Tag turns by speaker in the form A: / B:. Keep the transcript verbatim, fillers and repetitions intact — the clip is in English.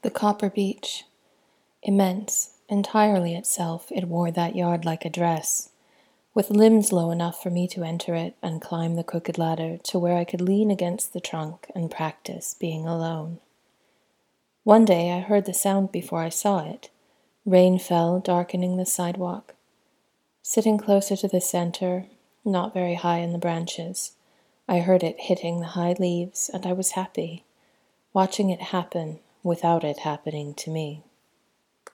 A: The copper beech. Immense, entirely itself, it wore that yard like a dress, with limbs low enough for me to enter it and climb the crooked ladder to where I could lean against the trunk and practice being alone. One day I heard the sound before I saw it. Rain fell, darkening the sidewalk. Sitting closer to the center, not very high in the branches, I heard it hitting the high leaves, and I was happy, watching it happen without it happening to me.